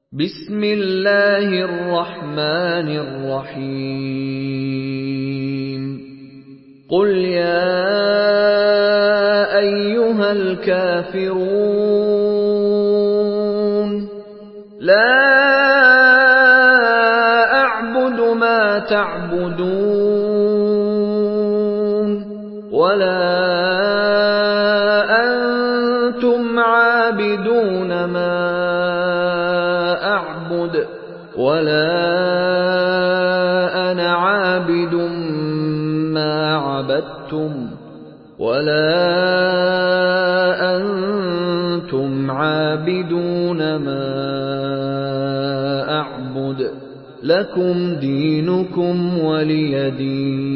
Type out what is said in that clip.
بسم الله الرحمن الرحيم قل يا أيها الكافرون لا أعبد ما تعبدون ولا أنتم عابدون ما أعبد ولا أنا عابد ما عبدتم ولا أنتم عابدون ما أعبد لكم دينكم ولي دين.